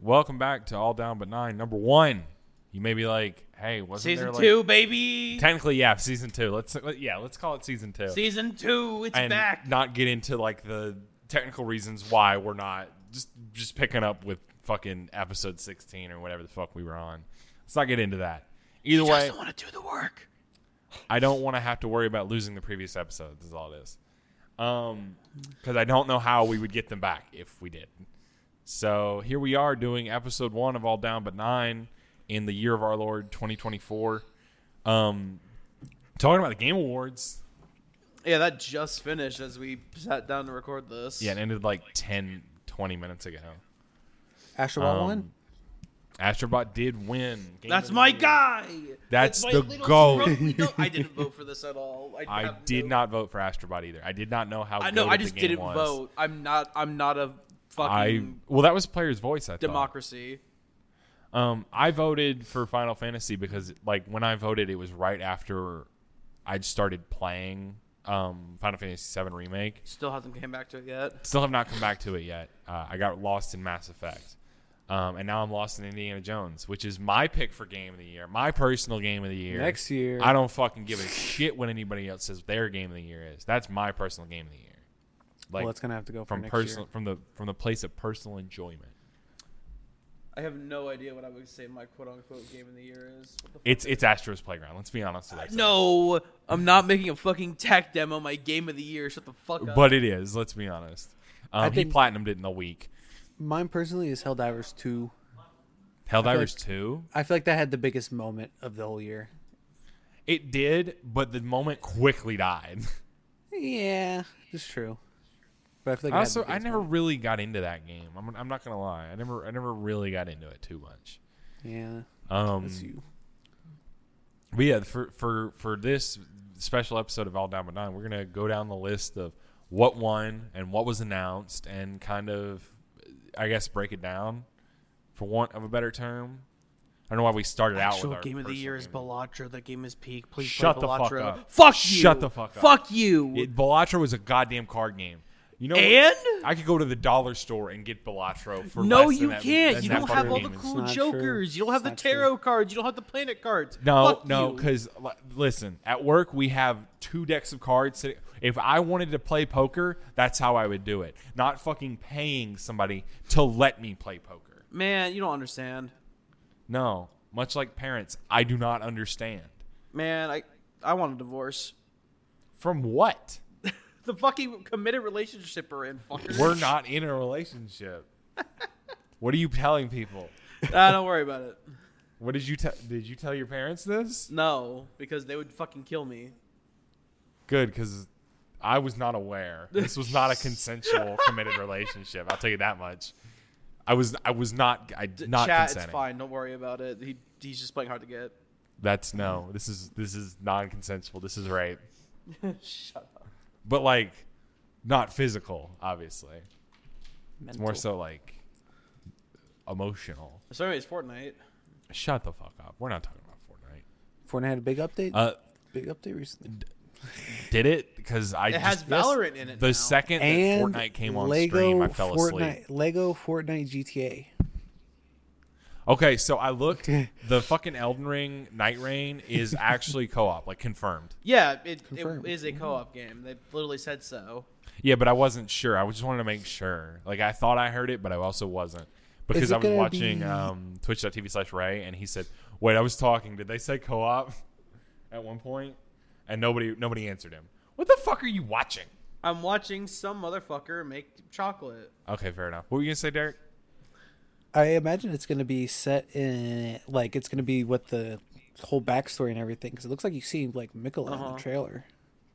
Welcome back to All Down But Nine, number 1. You may be like, hey, wasn't season there like... 2, baby? Technically, yeah, season 2. Let's call it season 2. Season 2, it's and back. Not get into like the technical reasons why we're not just picking up with fucking episode 16 or whatever the fuck we were on. Let's not get into that. Either way, don't want to do the work. I don't want to have to worry about losing the previous episodes, is all it is. Because I don't know how we would get them back if we did. So here we are doing episode 1 of All Down But Nine in the year of our Lord 2024. Talking about the Game Awards. Yeah, that just finished as we sat down to record this. Yeah, it ended like 10, 20 minutes ago. Astrobot won? Astrobot did win. That's my guy. That's my the little GOAT. scrubbly goat. I didn't vote for this at all. I did not vote for Astrobot either. I did not know how I know. goated I just the game didn't was. vote. I'm not a fucking Well, that was Player's Voice, I thought. democracy. I voted for Final Fantasy because, like, when I voted, it was right after I'd started playing Final Fantasy VII Remake. Still hasn't came back to it yet. Still have not come back to it yet. I got lost in Mass Effect. And now I'm lost in Indiana Jones, which is my pick for Game of the Year. My personal Game of the Year. Next year. I don't fucking give a shit what anybody else says their Game of the Year is. That's my personal Game of the Year. Like, Well, it's going to have to go for from next personal year. from the place of personal enjoyment. I have no idea what I would say my quote unquote game of the year is. What the It's Astro's Playground. Let's be honest with ourselves. No, I'm not making a fucking tech demo. My game of the year. Shut the fuck up. But it is. Let's be honest. I He think- platinumed it in a week. Mine personally is Helldivers 2. Helldivers 2. I feel like that had the biggest moment of the whole year. It did, but the moment quickly died. Yeah, it's true. But I feel like Also, it had the I biggest never moment. really got into that game. I'm not gonna lie. I never really got into it too much. Yeah, Um, that's you. But yeah, for this special episode of All Down But Nine, we're gonna go down the list of what won and what was announced, and kind of, I guess, break it down, for want of a better term. I don't know why we started out with Actual our game of the personal year is game of Balatro. That game is peak. Please Shut play the fuck Balatro. up. Fuck you. Shut the fuck up. Fuck you. Balatro was a goddamn card game. You know, And I could go to the dollar store and get Balatro for no, less than you that, can't. than You that don't fucking have all the game is. cool It's not true. jokers. You don't have It's the not true. tarot cards. You don't have the planet cards. No, Fuck no, you. because listen, at work we have 2 decks of cards sitting. If I wanted to play poker, that's how I would do it. Not fucking paying somebody to let me play poker. Man, you don't understand. No, much like parents, I do not understand. Man, I want a divorce. From what? The fucking committed relationship we're in, fucker. We're not in a relationship. What are you telling people? Don't worry about it. What did you tell your parents this? No, because they would fucking kill me. Good, because I was not aware. This was not a consensual committed relationship. I'll tell you that much. I was not not Chat, consenting. it's fine. Don't worry about it. He's just playing hard to get. That's no. This is non-consensual. This is rape. Shut up. But like, not physical. Obviously, it's Mental. more so like emotional. Sorry, it's Fortnite. Shut the fuck up. We're not talking about Fortnite. Fortnite had a big update. Big update recently. Did it? Because It has Valorant in it The now. second that And Fortnite came on Lego stream, I fell Fortnite, asleep. Lego Fortnite GTA. Okay, so I looked. The fucking Elden Ring Night Rain is actually co-op, like confirmed. Yeah, it Confirmed. is a co-op game. They literally said so. Yeah, but I wasn't sure. I just wanted to make sure. Like, I thought I heard it, but I also wasn't. Because it I was gonna watching be- twitch.tv/Ray, and he said, wait, I was talking. Did they say co-op at one point? And nobody answered him. What the fuck are you watching? I'm watching some motherfucker make chocolate. Okay, fair enough. What were you going to say, Derek? I imagine it's going to be set in, like, it's going to be what the whole backstory and everything, because it looks like you see, like, Mikola in the trailer.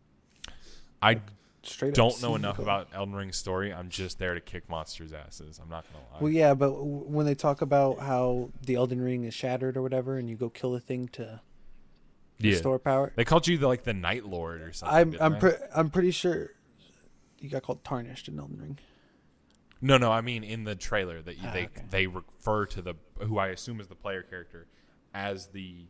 I Straight up don't see know enough Mikola. about Elden Ring's story. I'm just there to kick monsters' asses. I'm not going to lie. Well, yeah, but when they talk about how the Elden Ring is shattered or whatever, and you go kill the thing to restore power, They called you the Night Lord or something. I'm pretty sure you got called tarnished in Elden Ring. No, I mean in the trailer that okay. they refer to who I assume is the player character as the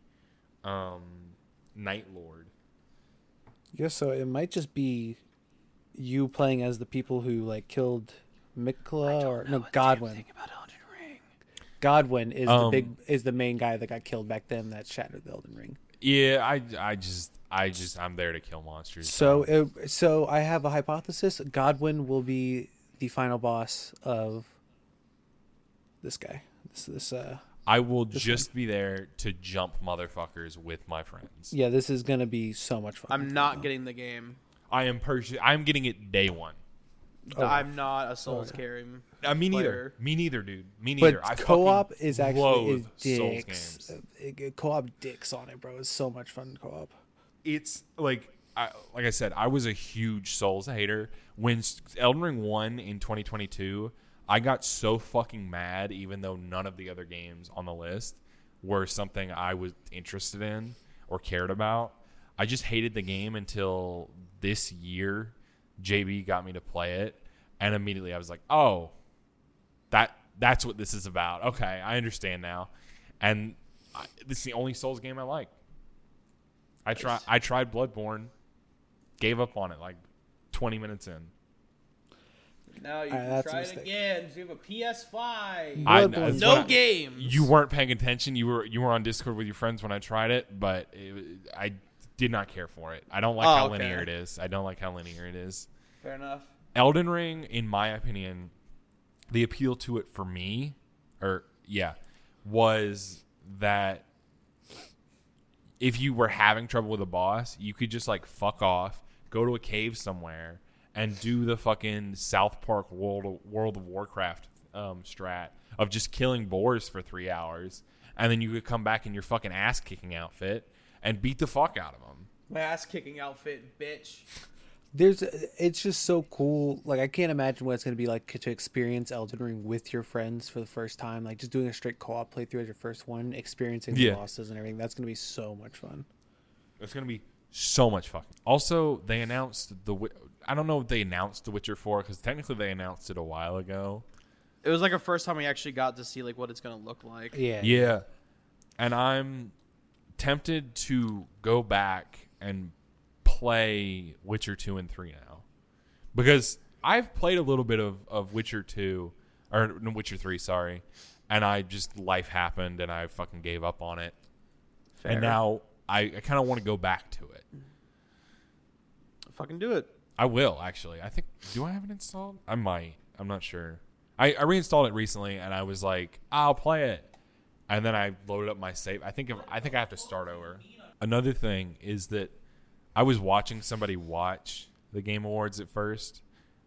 Night Lord. Yeah, so it might just be you playing as the people who like killed Mikola or no Godwin. Think about Elden Ring. Godwin is Um, the main guy that got killed back then that shattered the Elden Ring. Yeah, I'm there to kill monsters. So I have a hypothesis. Godwin will be the final boss of this guy. I will just be there to jump motherfuckers with my friends. Yeah, this is gonna be so much fun. I'm not getting the game. I'm getting it day one. Oh. I'm not a Souls carrying. Me neither. player. Me neither, dude. Me neither. But I co-op fucking is actually loathe dicks. Souls games. Co-op dicks on it, bro. It's so much fun co-op. It's like I said, I was a huge Souls hater when Elden Ring won in 2022. I got so fucking mad, even though none of the other games on the list were something I was interested in or cared about. I just hated the game until this year. JB got me to play it, and immediately I was like, "Oh, that's what this is about." Okay, I understand now. And this is the only Souls game I like. I tried Bloodborne, gave up on it like 20 minutes in. Now you Alright, can that's a try it mistake. again. You have a PS5. Bloodborne's No fun. games. You weren't paying attention. You were on Discord with your friends when I tried it, but I did not care for it. I don't like how okay. linear it is. I don't like how linear it is. Fair enough. Elden Ring, in my opinion, the appeal to it for me, was that if you were having trouble with a boss, you could just like fuck off, go to a cave somewhere, and do the fucking South Park World of Warcraft strat of just killing boars for 3 hours, and then you could come back in your fucking ass kicking outfit and beat the fuck out of them. My ass kicking outfit, bitch. It's just so cool. Like I can't imagine what it's gonna be like to experience Elden Ring with your friends for the first time. Like just doing a straight co-op playthrough as your first one, experiencing the bosses and everything. That's gonna be so much fun. It's going to be so much fucking. Also, they announced I don't know if they announced The Witcher 4 because technically they announced it a while ago. It was like a first time we actually got to see like what it's gonna look like. Yeah. And I'm tempted to go back and play Witcher 2 and 3 now. Because I've played a little bit of Witcher 2, or no, Witcher 3, sorry. And life happened and I fucking gave up on it. Fair. And now I kind of want to go back to it. Fucking do it. I will, actually. I think, do I have it installed? I might. I'm not sure. I reinstalled it recently, and I was like, I'll play it. And then I loaded up my save. I think I have to start over. Another thing is that I was watching somebody watch the Game Awards at first,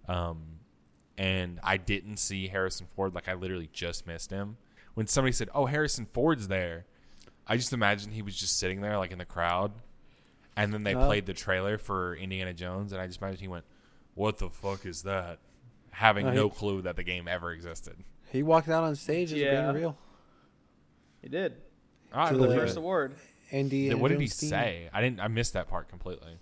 and I didn't see Harrison Ford. Like, I literally just missed him. When somebody said, oh, Harrison Ford's there, I just imagined he was just sitting there, like, in the crowd. And then they played the trailer for Indiana Jones, and I just imagined he went, what the fuck is that? Having no clue that the game ever existed. He walked out on stage as being real. He did. All To right, the First award. Andy. what did he Jones team. say? I missed that part completely.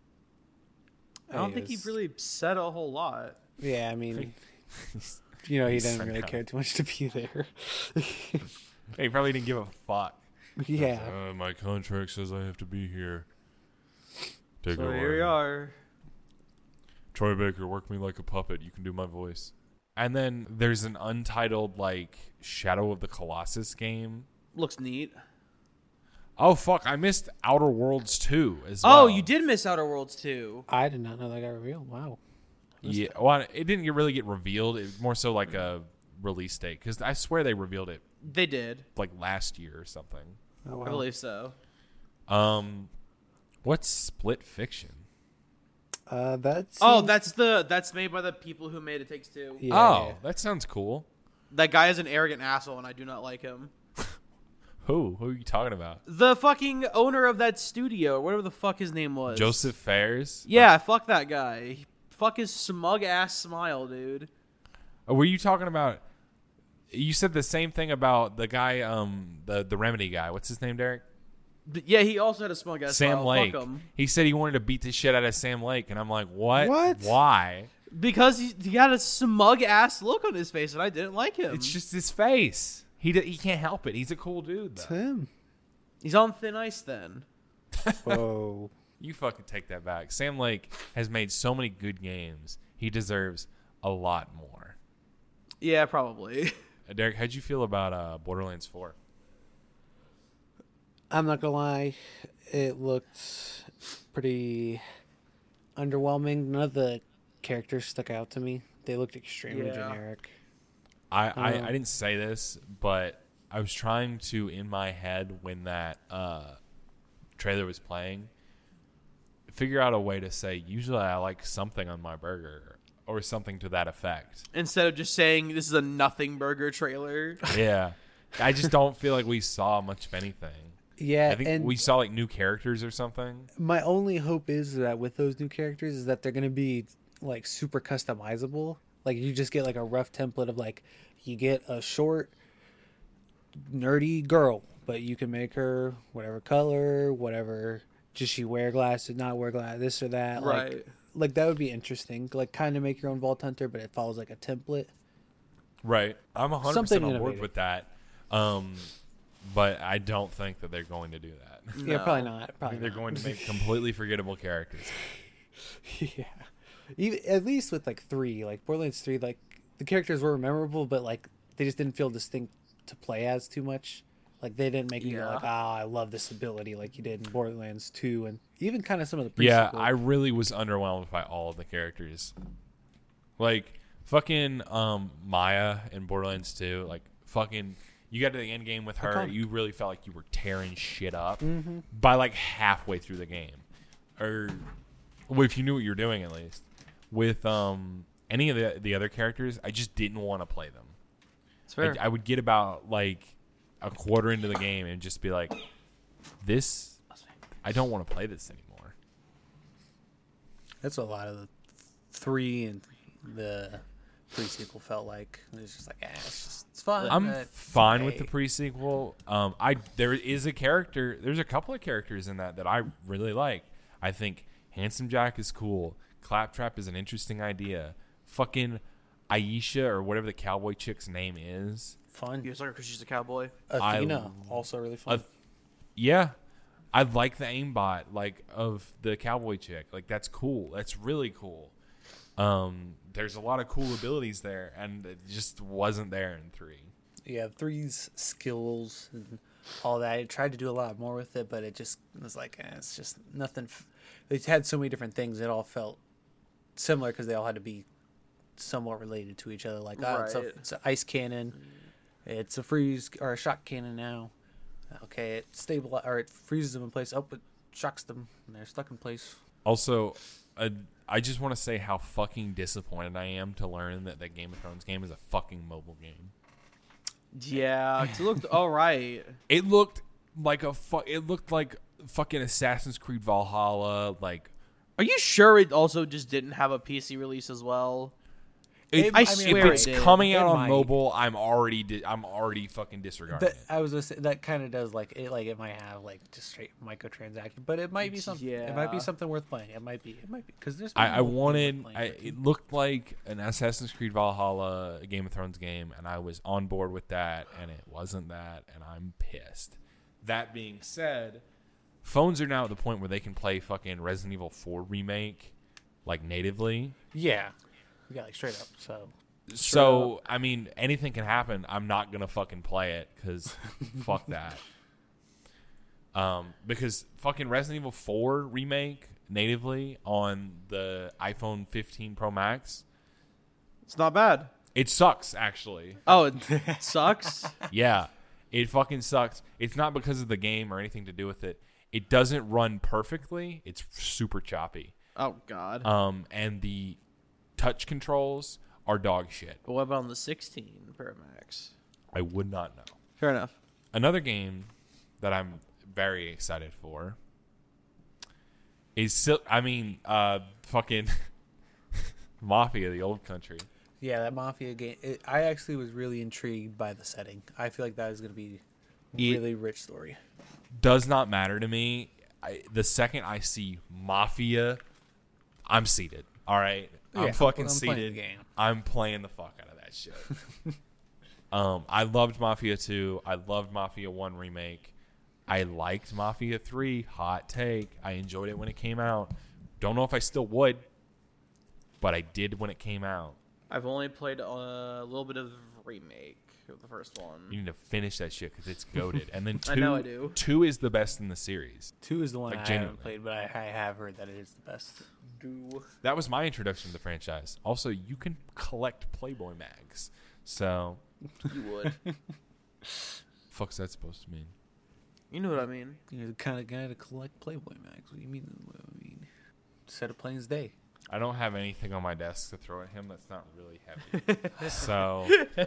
I don't think he really said a whole lot. Yeah, I mean, he didn't sent really out. care too much to be there. He probably didn't give a fuck. Yeah. My contract says I have to be here. Take So it here we away. are. Troy Baker, work me like a puppet. You can do my voice. And then there's an untitled, like, Shadow of the Colossus game. Looks neat. Oh, fuck. I missed Outer Worlds 2 as well. Oh, you did miss Outer Worlds 2. I did not know that got revealed. Wow. Yeah. Well, it didn't really get revealed. It was more so like a release date. Because I swear they revealed it, They did. like, last year or something. Oh, wow. I believe so. What's Split Fiction? That's made by the people who made It Takes Two. yeah, Oh, yeah. that sounds cool. That guy is an arrogant asshole, and I do not like him. Who are you talking about? The fucking owner of that studio, or whatever the fuck his name was. Joseph Fares? Yeah, fuck that guy. Fuck his smug ass smile, dude. Were you talking about? You said the same thing about the guy, the Remedy guy. What's his name, Derek? Yeah, he also had a smug ass Sam smile. Lake. Fuck him. He said he wanted to beat the shit out of Sam Lake, and I'm like, what? What? Why? Because he had a smug ass look on his face, and I didn't like him. It's just his face. He can't help it. He's a cool dude, It's though. him. He's on thin ice then. Whoa. You fucking take that back. Sam Lake has made so many good games. He deserves a lot more. Yeah, probably. Derek, how'd you feel about Borderlands 4? I'm not gonna lie, it looked pretty underwhelming. None of the characters stuck out to me. They looked extremely generic. I didn't say this, but I was trying to, in my head, when that trailer was playing, figure out a way to say, usually I like something on my burger, or something to that effect. Instead of just saying this is a nothing burger trailer. Yeah. I just don't feel like we saw much of anything. Yeah, I think and we saw like new characters or something. my only hope is that with those new characters is that they're gonna be like super customizable. Like you just get like a rough template of like you get a short nerdy girl, but you can make her whatever color, whatever. Does she wear glasses? Not wear glasses? This or that? Right. Like that would be interesting. Like kind of make your own Vault Hunter, but it follows like a template. Right. I'm 100% Something on board innovative. with that. But I don't think that they're going to do that. Yeah, No. probably not. I Probably think they're not. going to make completely forgettable characters. Yeah. Even, at least with like 3, like Borderlands 3, like the characters were memorable, but like they just didn't feel distinct to play as too much. Like they didn't make me go like, I love this ability like you did in Borderlands 2 and even kind of some of the pre-sequel. Yeah, I really was underwhelmed by all of the characters. Like fucking Maya in Borderlands 2, like fucking you got to the end game with her, Iconic. you really felt like you were tearing shit up by like halfway through the game. Or well, if you knew what you were doing at least. With any of the other characters, I just didn't want to play them. It's fair. I would get about like a quarter into the game and just be like, this, I don't want to play this anymore. That's what a lot of the 3 and the pre-sequel felt like. It was just like, it's fun. I'm but it's fine with okay. the pre-sequel. There is a character. There's a couple of characters in that I really like. I think Handsome Jack is cool. Claptrap is an interesting idea. Fucking Aisha or whatever the cowboy chick's name is. Fun. You sucker because she's a cowboy. Athena, also really fun. Yeah, I like the aimbot like of the cowboy chick. Like that's cool. That's really cool. There's a lot of cool abilities there, and it just wasn't there in 3. Yeah, 3's skills and all that. It tried to do a lot more with it, but it just was like, it's just nothing. They had so many different things. It all felt similar because they all had to be somewhat related to each other. Like, Right. it's an ice cannon, it's a freeze or a shock cannon now. Okay, it it freezes them in place. Oh, it shocks them and they're stuck in place. Also, I just want to say how fucking disappointed I am to learn that that Game of Thrones game is a fucking mobile game. Yeah, it looked all right. It looked like it looked like fucking Assassin's Creed Valhalla. Like, Are you sure it also just didn't have a PC release as well? I swear if it's it did. coming out It on might. mobile, I'm already fucking disregarding it. I was gonna say that kind of does like it might have like just straight microtransaction, but it might be something. It might be Yeah. something worth playing. It might be because there's. I wanted. It looked like an Assassin's Creed Valhalla, a Game of Thrones game, and I was on board with that, and it wasn't that, and I'm pissed. That being said, phones are now at the point where they can play fucking Resident Evil 4 remake, like natively. Yeah, like straight up. So I mean, anything can happen. I'm not gonna fucking play it because fuck that. Because fucking Resident Evil 4 remake natively on the iPhone 15 Pro Max, It's not bad. it sucks actually. Oh, it sucks? Yeah, it fucking sucks. It's not because of the game or anything to do with it. It doesn't run perfectly. It's super choppy. Oh, God. And the touch controls are dog shit. But what about on the 16 Pro Max? I would not know. Fair enough. Another game that I'm very excited for is fucking Mafia: The Old Country. Yeah, that Mafia game. I actually was really intrigued by the setting. I feel like that is going to be really rich story. Does not matter to me. The second I see Mafia, I'm seated. All right, I'm Yeah, fucking I'm playing the seated. game. I'm playing the fuck out of that shit. I loved Mafia 2. I loved Mafia 1 remake. I liked Mafia 3. Hot take. I enjoyed it when it came out. Don't know if I still would, but I did when it came out. I've only played a little bit of remake. the first one. You need to finish that shit because it's goated. And then 2, I know I do. 2 is the best in the series. 2 is the one Like, I genuinely. haven't played, but I have heard that it is the best. That was my introduction to the franchise. Also, you can collect Playboy mags. So, You would. fuck's that supposed to mean? You know what I mean. You're the kind of guy to collect Playboy mags. What do you mean? Set of Plains Day. I don't have anything on my desk to throw at him that's not really heavy. So,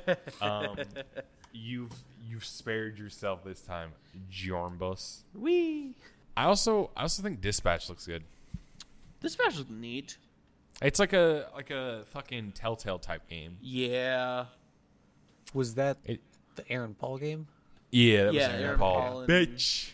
you've spared yourself this time, Jormbus. Wee. I also think Dispatch looks good. Dispatch looks neat. It's like a fucking Telltale type game. Yeah. Was that the Aaron Paul game? Yeah, that Yeah, was Aaron Aaron Paul. Paul and- Bitch.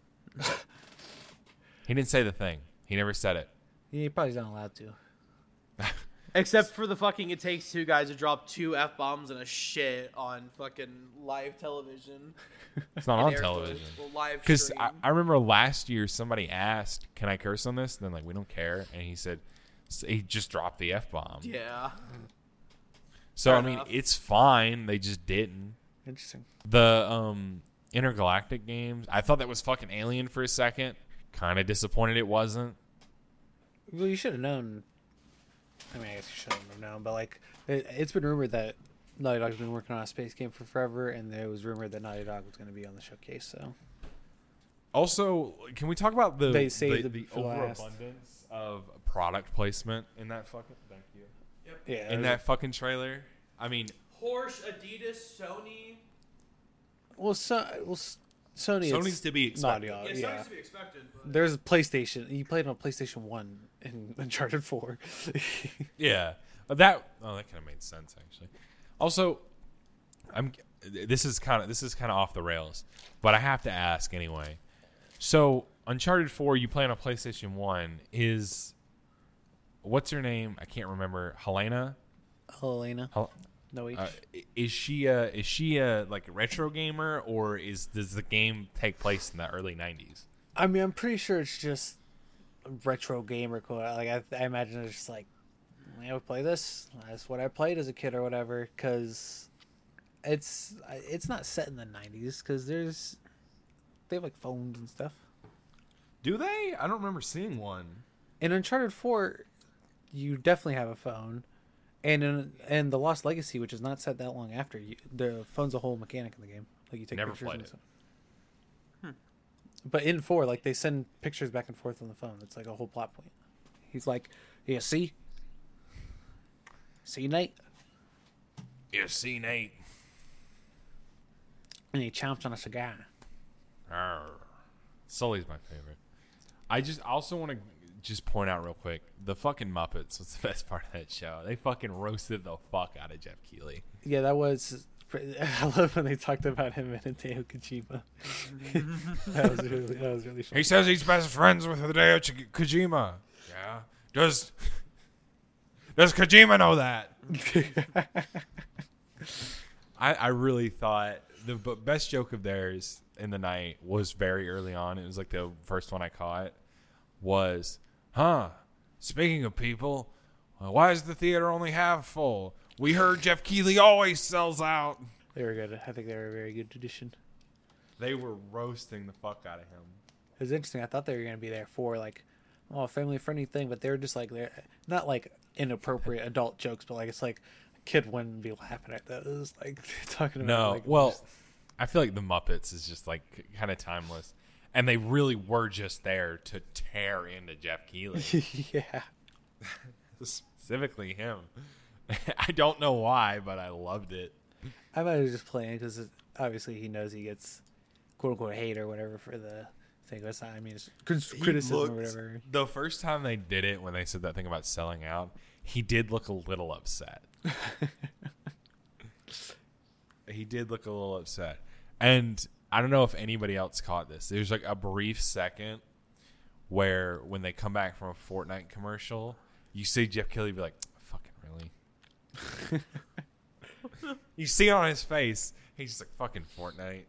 He didn't say the thing. He never said it. He probably's not allowed to. Except for the fucking It Takes Two guys who drop 2 F-bombs and a shit on fucking live television. It's not on television. Because I remember last year somebody asked, "Can I curse on this?" And then like, we don't care. And he said, he just dropped the F-bomb. Yeah. So Fair I mean, enough. it's fine. They just didn't. Interesting. The Intergalactic games, I thought that was fucking Alien for a second. Kind of disappointed it wasn't. Well, you should have known. I mean, I guess you shouldn't have known, but like, it's been rumored that Naughty Dog's been working on a space game for forever, and there was rumored that Naughty Dog was going to be on the showcase. So, Also, can we talk about the They saved the it for last. overabundance of product placement in that fucking yeah, in that fucking trailer? I mean, Porsche, Adidas, Sony. Sony. Sony's to be Naughty expected. Dog. Yeah, Yeah, Sony's to be expected. But... There's PlayStation. You played on PlayStation 1 in Uncharted 4. Yeah, that kind of made sense actually. Also, this is kind of off the rails, but I have to ask anyway. So, Uncharted 4, you play on a PlayStation 1. What's her name? I can't remember. Helena. Helena. No H. Is she a like retro gamer, or does the game take place in the early 90s? I mean, I'm pretty sure it's just retro gamer code. Like I imagine it's just like, I would play this. That's what I played as a kid or whatever. Because it's not set in the 90s. Because they have like phones and stuff. Do they? I don't remember seeing one. In Uncharted 4, you definitely have a phone. And in The Lost Legacy, which is not set that long after, the phone's a whole mechanic in the game. Like you take Never pictures played and it. stuff. But in 4, like they send pictures back and forth on the phone. It's like a whole plot point. He's like, "Yeah, see, Nate," You see, Nate. and he chomps on a cigar. Arr. Sully's my favorite. I also want to just point out real quick, the fucking Muppets was the best part of that show. They fucking roasted the fuck out of Jeff Keighley. Yeah, that was. I love when they talked about him and Hideo Kojima. that was really fun. He says he's best friends with Hideo Kojima. Yeah. Does Kojima know that? I really thought the best joke of theirs in the night was very early on. It was like the first one I caught was, speaking of people, why is the theater only half full? We heard Jeff Keighley always sells out. They were good. I think they were a very good addition. They were roasting the fuck out of him. It was interesting. I thought they were going to be there for like, a family friendly thing, but they were just like, they're not like inappropriate adult jokes, but like it's like a kid wouldn't be laughing at those. Like talking about. No, like, well, just, I feel like the Muppets is just like kind of timeless, and they really were just there to tear into Jeff Keighley, yeah. specifically him. I don't know why, but I loved it. I might have just playing because obviously he knows he gets quote unquote hate or whatever for the thing. That's not, I mean, it's criticism or whatever. The first time they did it, when they said that thing about selling out, he did look a little upset. He did look a little upset. And I don't know if anybody else caught this. There's like a brief second where when they come back from a Fortnite commercial, you see Jeff Keighley be like, fucking really? You see it on his face. He's just like, fucking Fortnite.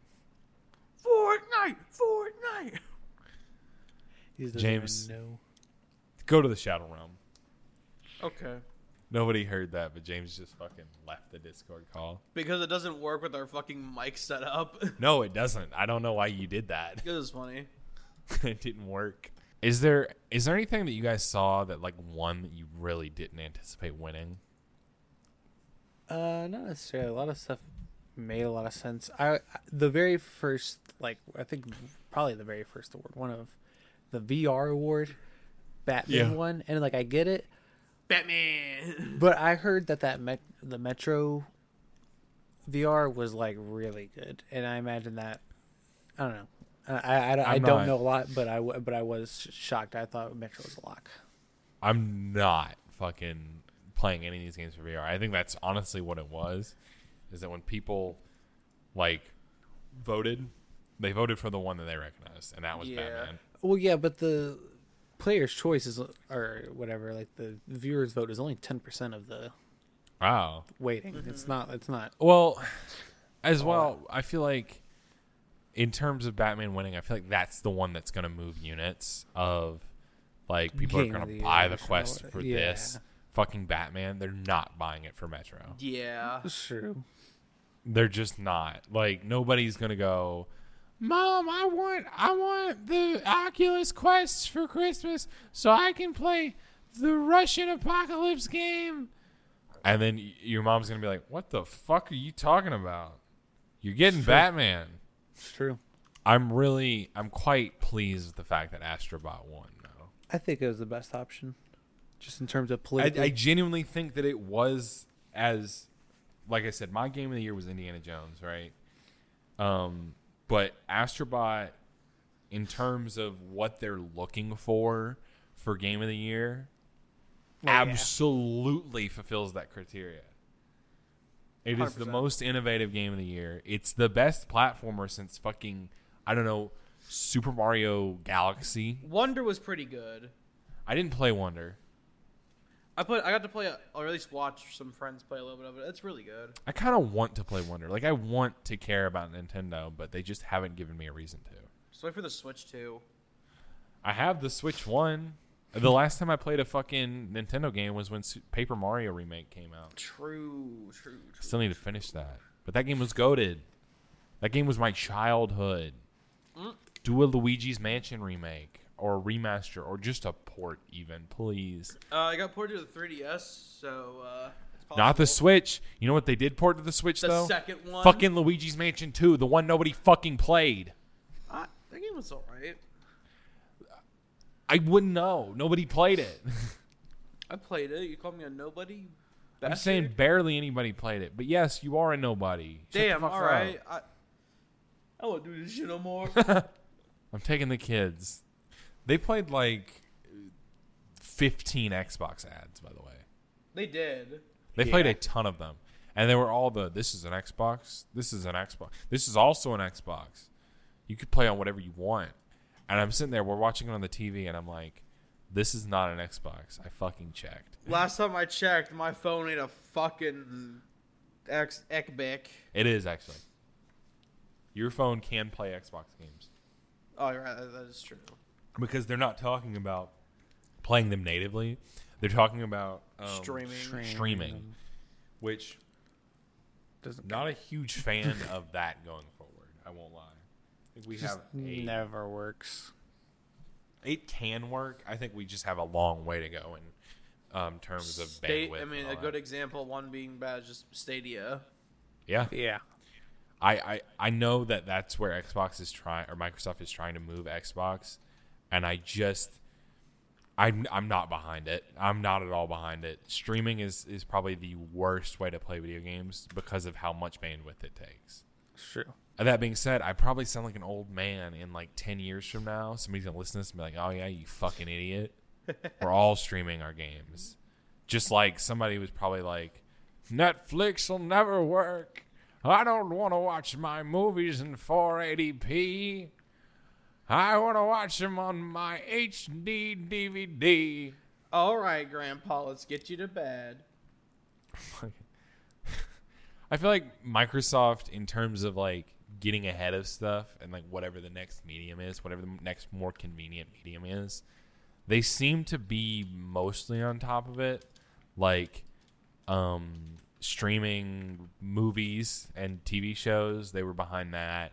Fortnite! He doesn't James. even know. Go to the Shadow Realm. Okay. Nobody heard that, but James just fucking left the Discord call. Because it doesn't work with our fucking mic setup. No, it doesn't. I don't know why you did that. It was funny. It didn't work. Is there anything that you guys saw that like won that you really didn't anticipate winning? Not necessarily. A lot of stuff made a lot of sense. The very first, I think probably the very first award, one of the VR award, Batman won, and I get it, Batman. but I heard that the Metro VR was really good, and I imagine that I don't know. I don't know a lot, but I was shocked. I thought Metro was a lock. I'm not fucking playing any of these games for VR. I think that's honestly what it was. Is that when people voted, they voted for the one that they recognized, and that was Batman. Well, yeah, but the player's choice is, or whatever, the viewer's vote is only 10% of the weighting. Mm-hmm. It's not. Well, as well, I feel like in terms of Batman winning, I feel like that's the one that's going to move units of people are going to buy the Quest for this fucking Batman. They're not buying it for Metro. Yeah, that's true. They're just not. Nobody's going to go, Mom, I want the Oculus Quest for Christmas so I can play the Russian apocalypse game. And then your mom's going to be like, what the fuck are you talking about? You're getting Batman. It's true. I'm quite pleased with the fact that Astrobot won, though. I think it was the best option, just in terms of political. I genuinely think that it was, as, like I said, my game of the year was Indiana Jones, right? But Astrobot, in terms of what they're looking for game of the year, absolutely fulfills that criteria. It 100%. Is the most innovative game of the year. It's the best platformer since fucking, I don't know, Super Mario Galaxy. Wonder was pretty good. I didn't play Wonder. I got to play, or at least watch some friends play a little bit of it. It's really good. I kind of want to play Wonder. I want to care about Nintendo, but they just haven't given me a reason to. Just wait for the Switch 2. I have the Switch 1. The last time I played a fucking Nintendo game was when Paper Mario Remake came out. True. Still need to finish that. But that game was goated. That game was my childhood. Do a Luigi's Mansion remake or a remaster or just a port even, please. I got ported to the 3DS, so it's possible. Not the Switch. You know what they did port to the Switch, though? The second one. Fucking Luigi's Mansion 2, the one nobody fucking played. That game was alright. I wouldn't know. Nobody played it. I played it. You called me a nobody? Bastard? I'm saying barely anybody played it. But yes, you are a nobody. Damn, alright. I won't do this shit no more. I'm taking the kids. They played 15 Xbox ads, by the way. They did. They played a ton of them. And they were all this is an Xbox. This is an Xbox. This is also an Xbox. You could play on whatever you want. And I'm sitting there, we're watching it on the TV, and I'm like, this is not an Xbox. I fucking checked. Last time I checked, my phone ain't a fucking Xbox. It is, actually. Your phone can play Xbox games. Oh, you're right. That is true. Because they're not talking about playing them natively. They're talking about streaming. Which, not a huge fan of that going forward. I won't lie. I think we just never works. It can work. I think we just have a long way to go in terms of bandwidth. I mean, a good example, one being bad, is just Stadia. Yeah. Yeah. I know that's where Xbox is trying, or Microsoft is trying to move Xbox, and I'm not behind it. I'm not at all behind it. Streaming is probably the worst way to play video games because of how much bandwidth it takes. True. That being said, I probably sound like an old man in 10 years from now. Somebody's going to listen to this and be like, oh, yeah, you fucking idiot. We're all streaming our games. Just like somebody was probably like, Netflix will never work. I don't want to watch my movies in 480p. I want to watch them on my HD DVD. All right, Grandpa, let's get you to bed. I feel like Microsoft, in terms of getting ahead of stuff and whatever the next medium is, whatever the next more convenient medium is, they seem to be mostly on top of it. streaming movies and TV shows. They were behind that.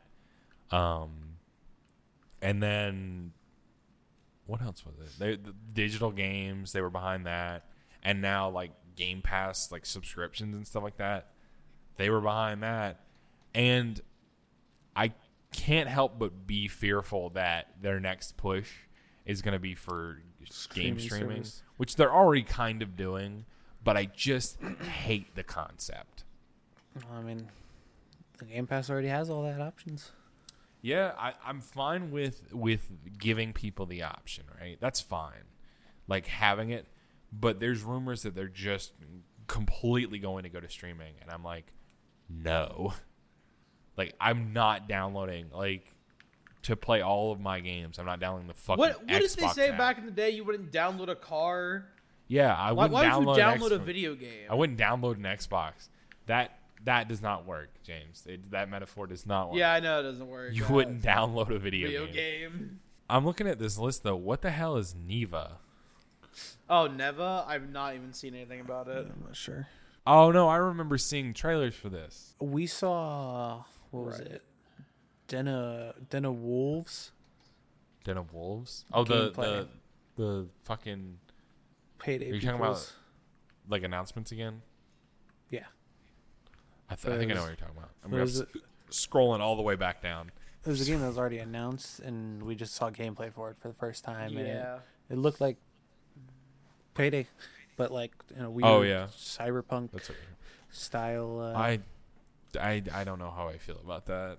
And then what else was it? The digital games, they were behind that. And now like Game Pass, like subscriptions and stuff like that, they were behind that. And I can't help but be fearful that their next push is going to be for game streaming, which they're already kind of doing, but I just hate the concept. I mean, the Game Pass already has all that options. Yeah, I'm fine with giving people the option, right? That's fine. Like having it, but there's rumors that they're just completely going to go to streaming, and I'm like, no. Like, I'm not downloading, like, to play all of my games. I'm not downloading the fucking Xbox What did they say app. back in the day? You wouldn't download a car? Yeah, I wouldn't Why download would you download an a video game? I wouldn't download an Xbox. That does not work, James. That metaphor does not work. Yeah, I know it doesn't work. You wouldn't download a video game. I'm looking at this list, though. What the hell is Neva? Oh, Neva? I've not even seen anything about it. I'm not sure. Oh, no, I remember seeing trailers for this. We saw, what was it? Den of Wolves? Den of Wolves? Oh, Gameplay. the fucking... Payday. Are you talking about, like, announcements again? Yeah. I think I know what you're talking about. I'm was scrolling all the way back down. It was a game that was already announced, and we just saw gameplay for it for the first time. Yeah. And it looked like Payday, but like in a weird cyberpunk That's what style. I don't know how I feel about that.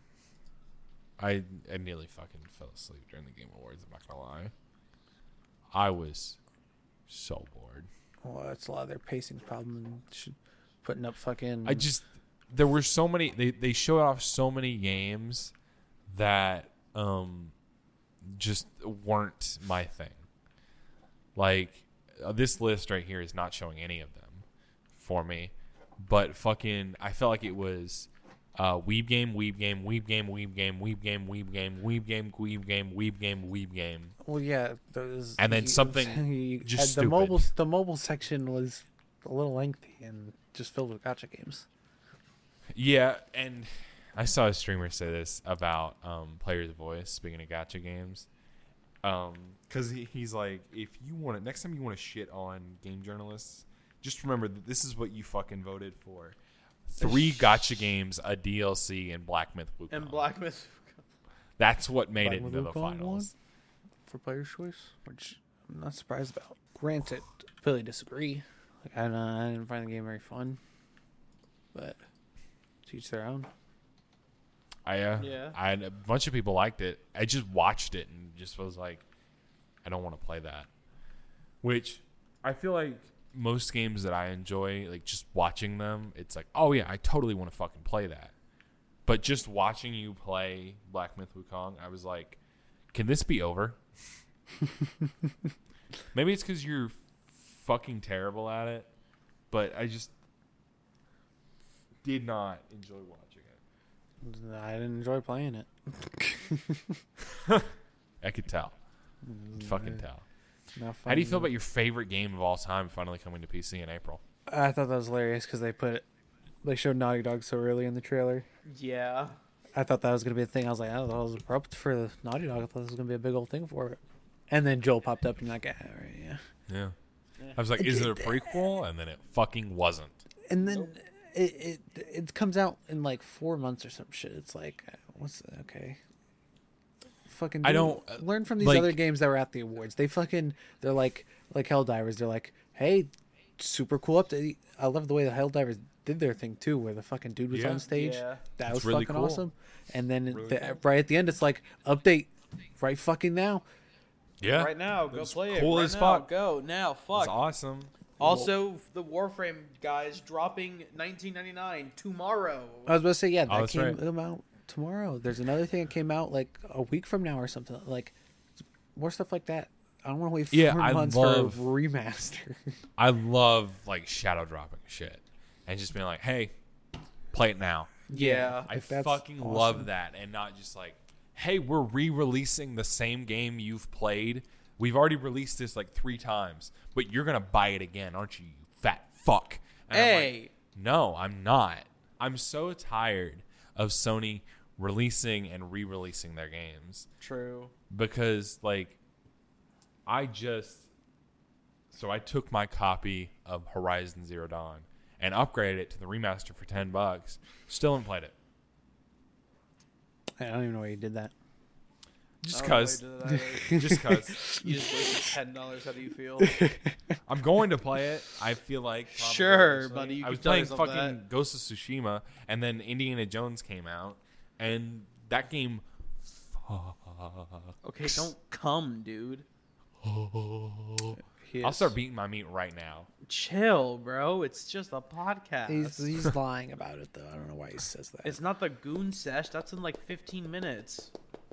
I nearly fucking fell asleep during the Game Awards. I'm not gonna lie. I was so bored. Well, it's a lot of their pacing problem and putting up fucking. There were so many. They showed off so many games that just weren't my thing. Like this list right here is not showing any of them for me, but fucking I felt like it was weeb game, weeb game, weeb game, weeb game, weeb game, weeb game, weeb game, weeb game, weeb game, weeb game. Well, yeah, there's and then something just the stupid. The mobile section was a little lengthy and just filled with gacha games. Yeah, and I saw a streamer say this about Player's Voice, speaking of gacha games. Because he's like, if you want to, next time you want to shit on game journalists, just remember that this is what you fucking voted for. 3 gacha games, a DLC, and Black Myth Wukong. And Black Myth. That's what made Black it Myth into the Wukong finals. For Player's Choice, which I'm not surprised about. Granted, completely disagree. Like, I didn't find the game very fun, but to each their own. Yeah. A bunch of people liked it. I just watched it and just was like, I don't want to play that. Which I feel like most games that I enjoy, like just watching them, it's like, oh yeah, I totally want to fucking play that. But just watching you play Black Myth Wukong, I was like, can this be over? Maybe it's because you're fucking terrible at it, but I just did not enjoy watching it. I didn't enjoy playing it. I could tell. Fucking tell. Not How do you fun. feel about your favorite game of all time finally coming to PC in April? I thought that was hilarious because they showed Naughty Dog so early in the trailer. Yeah. I thought that was gonna be a thing. I was like, oh, that was abrupt for the Naughty Dog. I thought this was gonna be a big old thing for it. And then Joel popped up and like, all right, yeah. Yeah. I was like, is it a prequel? And then it fucking wasn't. And then it comes out in like 4 months or some shit. It's like, okay. Fucking I don't learn from these like- other games that were at the awards. They're like Helldivers. They're like, hey, super cool update. I love the way the Helldivers did their thing too, where the fucking dude was Yeah. on stage. Yeah. That It's was really fucking cool. awesome. And then Really cool. right at the end, it's like update right fucking now. Yeah. Right now, go was play cool it. Right as now, fuck. Go now. Fuck. It's awesome. Also, the Warframe guys dropping $19.99 tomorrow. I was about to say, yeah, that that's came right. out tomorrow. There's another thing that came out like a week from now or something. Like more stuff like that. I don't want to wait 4 Yeah, I months love- for a remaster. I love like shadow dropping shit and just being like, hey, play it now. Yeah. I Like, that's fucking awesome. love that, and not just like, hey, we're re-releasing the same game you've played. We've already released this like 3 times, but you're gonna buy it again, aren't you, you fat fuck? And I'm like, Hey. no, I'm not. I'm so tired of Sony releasing and re-releasing their games. True. Because, like, I took my copy of Horizon Zero Dawn and upgraded it to the remaster for $10. Still haven't played it. I don't even know why you did that. Just I don't know because. why you did that either. Just because. You just wasted $10. How do you feel? I'm going to play it. I feel like. Probably, Sure, honestly. buddy, you I was can tell playing yourself fucking that. Ghost of Tsushima, and then Indiana Jones came out, and that game. Okay, don't come, dude. I'll start beating my meat right now. Chill, bro. It's just a podcast. He's lying about it though. I don't know why he says that. It's not the goon sesh. That's in like 15 minutes.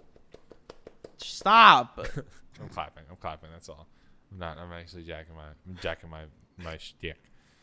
Stop. I'm clapping. That's all. I'm actually jacking my shtick.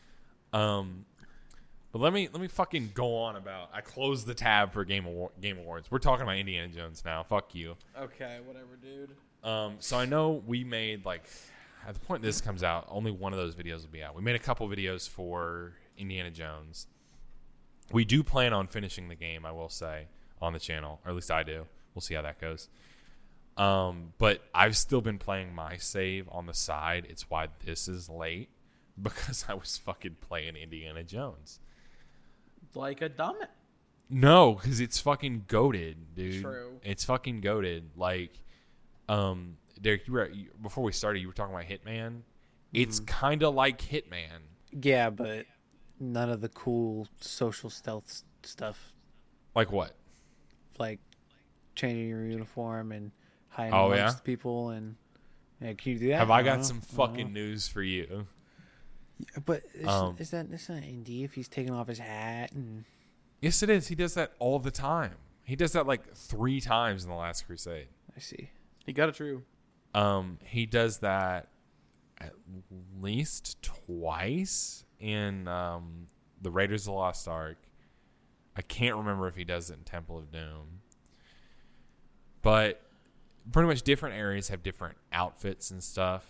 But let me fucking go on about. I closed the tab for Game Awards. We're talking about Indiana Jones now. Fuck you. Okay, whatever, dude. So I know we made, like, at the point this comes out, only one of those videos will be out. We made a couple videos for Indiana Jones. We do plan on finishing the game, I will say, on the channel, or at least I do. We'll see how that goes. But I've still been playing my save on the side. It's why this is late, because I was fucking playing Indiana Jones. Like a dumbass. No, because it's fucking goated, dude. True. It's fucking goated. Like, Derek, before we started, you were talking about Hitman. It's kind of like Hitman. Yeah, but none of the cool social stealth stuff, Like what? like changing your uniform and hiding Oh, amongst yeah? people, and can you do that? Have I don't got know. some fucking news for you? But is that that's not indie if he's taking off his hat and Yes, it is. He does that all the time. He does that like 3 times in The Last Crusade. I see. He got it true. He does that at least twice in the Raiders of the Lost Ark. I can't remember if he does it in Temple of Doom. But pretty much different areas have different outfits and stuff.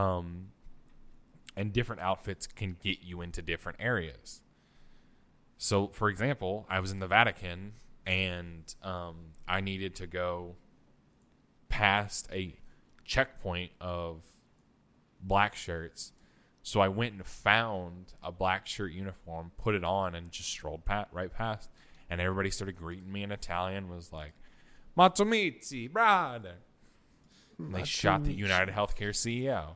And different outfits can get you into different areas. So, for example, I was in the Vatican, and I needed to go past a checkpoint of black shirts. So I went and found a black shirt uniform, put it on, and just strolled right past. And everybody started greeting me in Italian, was like, Mazzomizi, brother. And they shot the United Healthcare CEO.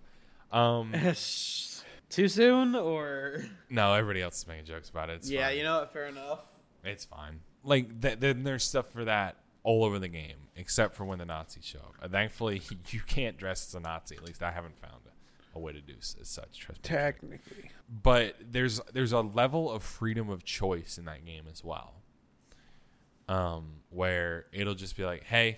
Too soon, or No, everybody else is making jokes about it. It's yeah, fine. you know what? Fair enough. It's fine. Like, then there's stuff for that all over the game, except for when the Nazis show up. Thankfully, you can't dress as a Nazi. At least I haven't found a way to do as such. Trust me. Technically, But there's a level of freedom of choice in that game as well, where it'll just be like, hey,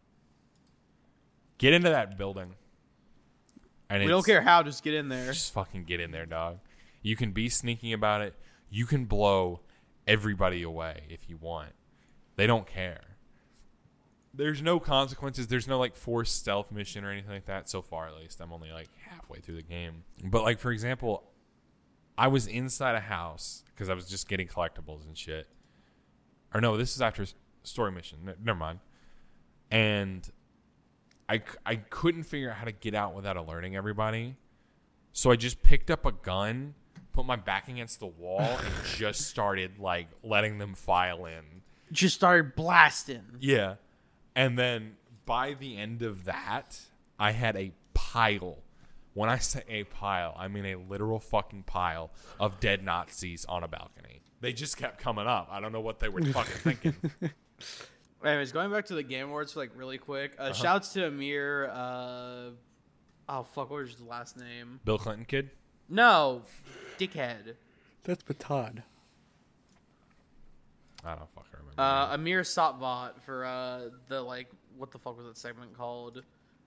get into that building. And We don't care how, just get in there. Just fucking get in there, dog. You can be sneaking about it. You can blow everybody away if you want. They don't care. There's no consequences. There's no, like, forced stealth mission or anything like that. So far, at least. I'm only, like, halfway through the game. But, like, for example, I was inside a house because I was just getting collectibles and shit. Or no, this is after story mission. Never mind. And I couldn't figure out how to get out without alerting everybody. So I just picked up a gun, put my back against the wall, and just started, like, letting them file in. Just started blasting. Yeah. And then by the end of that, I had a pile. When I say a pile, I mean a literal fucking pile of dead Nazis on a balcony. They just kept coming up. I don't know what they were fucking thinking. Anyways, going back to the Game Awards, like, really quick. Shouts to Amir. Oh, fuck, what was his last name? Bill Clinton kid? No, dickhead. that's Batad. I don't fucking remember. Amir Satvat for the, like, what the fuck was that segment called?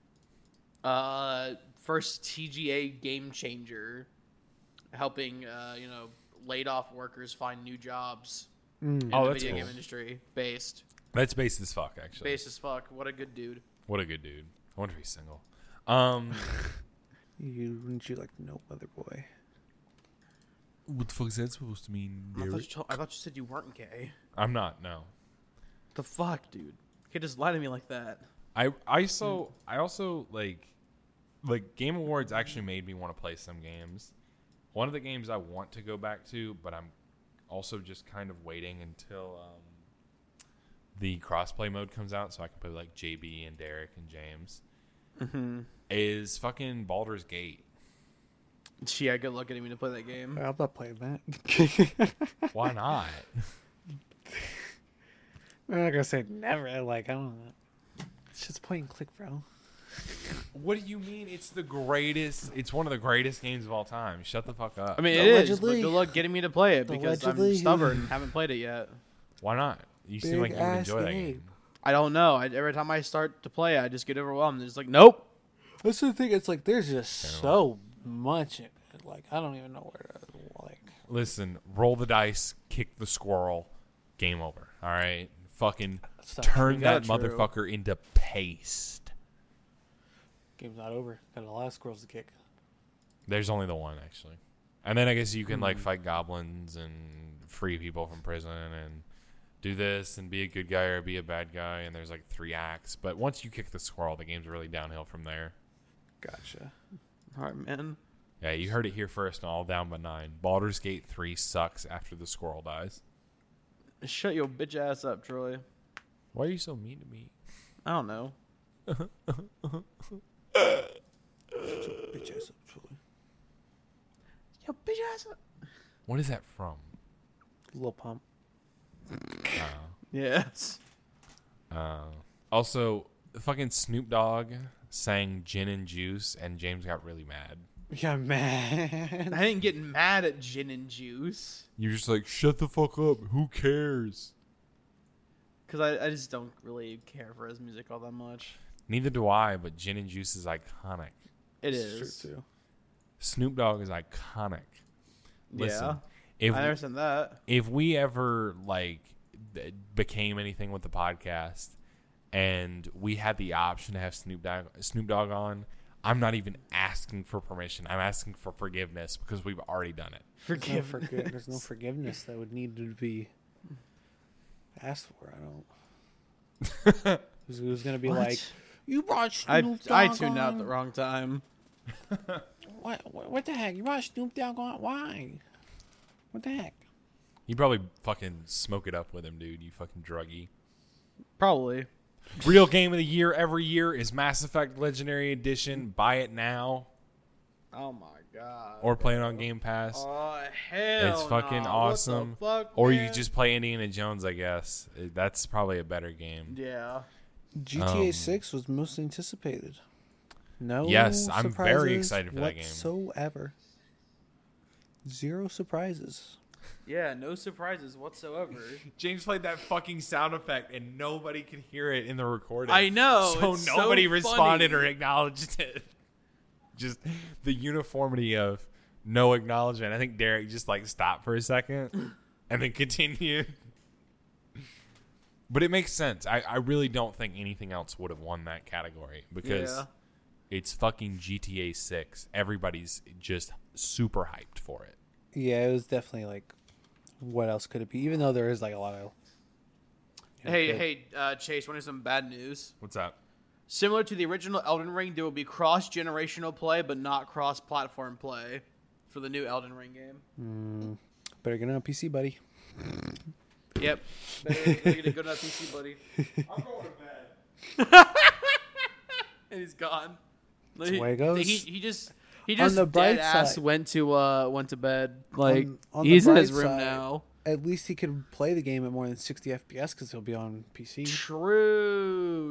First TGA Game Changer, helping laid off workers find new jobs in the that's video cool. game industry. Based That's based as fuck, actually. as fuck. What a good dude. What a good dude. I wonder if he's single. Wouldn't you like to know, Mother Boy? What the fuck is that supposed to mean, I thought you said you weren't gay. I'm not, no. The fuck, dude? You can't just lie to me like that. I also like Game Awards actually made me want to play some games. One of the games I want to go back to, but I'm also just kind of waiting until the crossplay mode comes out so I can play like JB and Derek and James. Mm-hmm. Is fucking Baldur's Gate. Yeah, good luck getting me to play that game. I'm not playing that. Why not? I'm not gonna say never. Like, I don't know. It's just point and click, bro. What do you mean? It's the greatest. It's one of the greatest games of all time. Shut the fuck up. I mean, it is, but Allegedly. good luck getting me to play it because I'm Allegedly. stubborn and haven't played it yet. Why not? You seem like you would Big-ass enjoy that game. game. I don't know. Every time I start to play, I just get overwhelmed. It's like, nope. That's the thing. It's like there's just so much in it. Like, I don't even know where to like. Listen, roll the dice, kick the squirrel, game over. All right, fucking That's not turn true. that Not true. motherfucker into paste. Game's not over. Got a lot of squirrels to kick. There's only the one actually, and then I guess you can like fight goblins and free people from prison and do this and be a good guy or be a bad guy. And there's like 3 acts, but once you kick the squirrel, the game's really downhill from there. Gotcha. All right, man. Yeah, you heard it here first and all down but 9. Baldur's Gate 3 sucks after the squirrel dies. Shut your bitch ass up, Troy. Why are you so mean to me? I don't know. Bitch ass up, truly. Yo, bitch ass up. What is that from? Lil Pump. Yes. Also, fucking Snoop Dogg sang Gin and Juice, and James got really mad. Yeah, man. I didn't get mad at gin and juice You're just like, shut the fuck up. Who cares? because I just don't really care for his music all that much. Neither do I, but Gin and Juice is iconic. It It's is. true too. Snoop Dogg is iconic. Listen, Yeah, if I understand that. if we ever became anything with the podcast and we had the option to have Snoop Dogg on, I'm not even asking for permission. I'm asking for forgiveness because we've already done it. There's no forgiveness that would need to be asked for. I don't. Who's gonna be What? like, you brought I Snoop Dogg I tuned out on. the wrong time. What the heck? You brought Snoop Dogg on? Why? What the heck? You probably fucking smoke it up with him, dude. You fucking druggie. Probably. Real game of the year every year is Mass Effect Legendary Edition. Buy it now Oh my god. or play it on Game Pass. Oh hell! It's fucking nah. awesome. What the fuck, Or you man? could just play Indiana Jones, I guess. That's probably a better game. Yeah. GTA 6 was most anticipated. No. Yes, I'm very surprises excited for that game. whatsoever. 0 surprises. Yeah. No surprises whatsoever. James played that fucking sound effect and nobody could hear it in the recording. I know. So it's nobody so responded funny. or acknowledged it. Just the uniformity of no acknowledgement. I think Derek just stopped for a second and then continued. But it makes sense. I really don't think anything else would have won that category because Yeah. it's fucking GTA 6. Everybody's just super hyped for it. Yeah, it was definitely like, what else could it be? Even though there is like a lot of. Hey, Chase. Want to hear some bad news? What's up? Similar to the original Elden Ring, there will be cross-generational play, but not cross-platform play for the new Elden Ring game. Better get on PC, buddy. Yep. Better get a good enough PC, buddy. I'm going to bed. And he's gone. That's the way it goes. He just On the bright dead ass side- went to bed. Like On the he's in his bright room side, now. At least he could play the game at more than 60 FPS because he'll be on PC. True.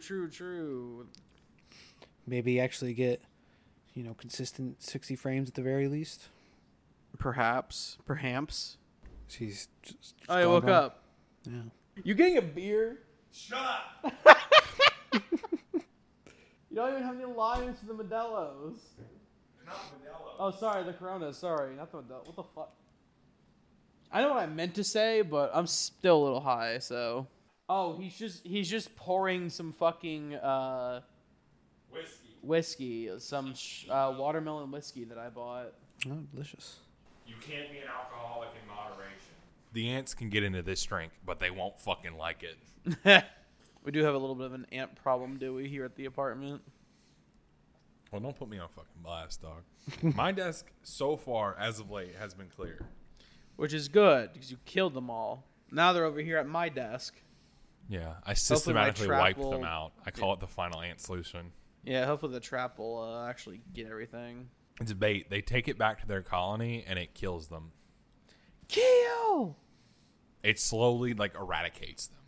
Maybe actually get, consistent 60 frames at the very least. Perhaps. She's just Oh, I gone woke home. up. Yeah. You getting a beer? Shut up. You don't even have any limes for the Modelo's. Not Modelo. Oh, sorry, the Corona. Sorry, not the Modelo. What the fuck? I know what I meant to say, but I'm still a little high. So. Oh, he's just pouring some fucking Whiskey. whiskey, some watermelon whiskey that I bought. Oh, delicious. You can't be an alcoholic in moderation. The ants can get into this drink, but they won't fucking like it. We do have a little bit of an ant problem, do we, here at the apartment? Well, don't put me on fucking blast, dog. My desk, so far, as of late, has been clear. Which is good, because you killed them all. Now they're over here at my desk. Yeah, I systematically wiped them will- out. I call it the final ant solution. Yeah, hopefully the trap will actually get everything. It's bait. They take it back to their colony, and it kills them. Kill! It slowly, like, eradicates them.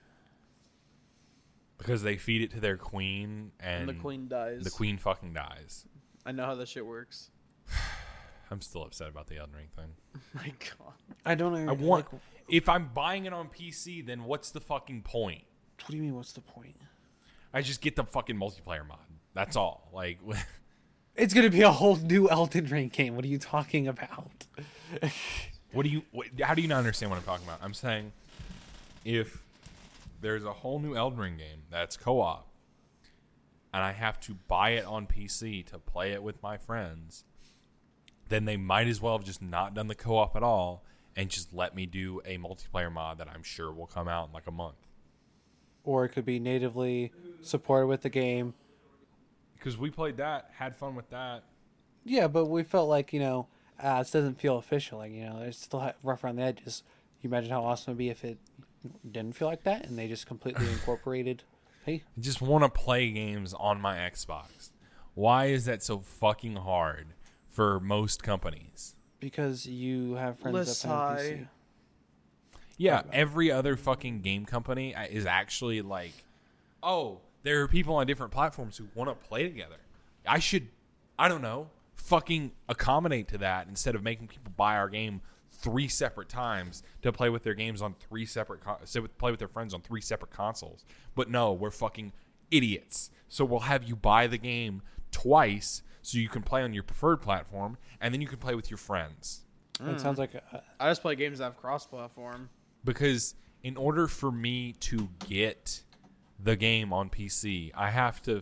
Because they feed it to their queen, and the queen dies. The queen fucking dies. I know how this shit works. I'm still upset about the Elden Ring thing. My God. I don't know. I want... If I'm buying it on PC, then what's the fucking point? What do you mean, what's the point? I just get the fucking multiplayer mod. That's all. Like... It's going to be a whole new Elden Ring game. What are you talking about? How do you not understand what I'm talking about? I'm saying if there's a whole new Elden Ring game that's co-op and I have to buy it on PC to play it with my friends, then they might as well have just not done the co-op at all and just let me do a multiplayer mod that I'm sure will come out in like a month. Or it could be natively supported with the game. Because we played that, had fun with that. Yeah, but we felt like, this doesn't feel official. Like, it's still rough around the edges. You imagine how awesome it would be if it didn't feel like that and they just completely incorporated. Hey, I just want to play games on my Xbox. Why is that so fucking hard for most companies? because you have friends that play on PC. Yeah, every other fucking game company is actually like, oh, there are people on different platforms who want to play together. I should, I don't know, fucking accommodate to that instead of making people buy our game 3 separate times to play with their games on 3 separate, play with their friends on 3 separate consoles. But no, we're fucking idiots. So we'll have you buy the game twice so you can play on your preferred platform, and then you can play with your friends. It sounds like I just play games that have cross-platform. Because in order for me to get the game on PC, I have to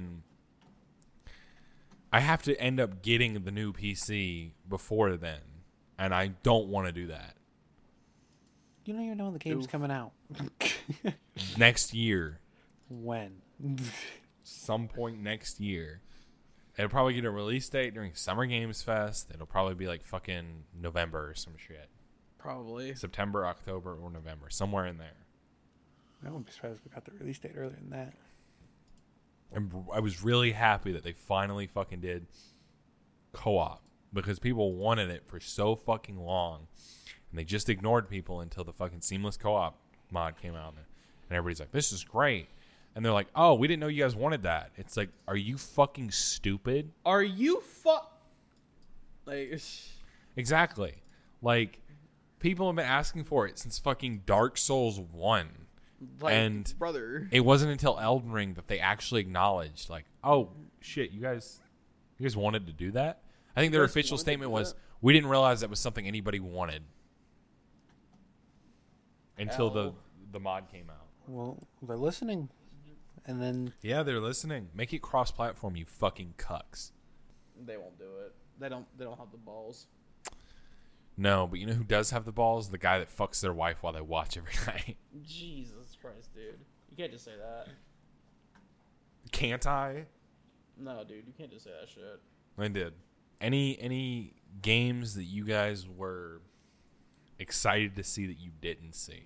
end up getting the new PC before then. And I don't want to do that. you don't even know when the game's coming out. Next year. When? Some point next year. It'll probably get a release date during Summer Games Fest. It'll probably be like fucking November or some shit. Probably. September, October, or November. Somewhere in there. I wouldn't be surprised if we got the release date earlier than that. And I was really happy that they finally fucking did co-op. Because people wanted it for so fucking long. And they just ignored people until the fucking seamless co-op mod came out. And everybody's like, this is great. And they're like, oh, we didn't know you guys wanted that. It's like, are you fucking stupid? Are you like... Exactly. Like, people have been asking for it since fucking Dark Souls 1. Like, and brother. It wasn't until Elden Ring that they actually acknowledged, like, oh, shit, you guys wanted to do that? I think their official statement was, we didn't realize that was something anybody wanted. Until the mod came out. Well, they're listening. And then... Yeah, they're listening. Make it cross-platform, you fucking cucks. They won't do it. They don't have the balls. No, but you know who does have the balls? The guy that fucks their wife while they watch every night. Jesus Christ, dude. You can't just say that. Can't I? No, dude, you can't just say that shit. I did. Any games that you guys were excited to see that you didn't see?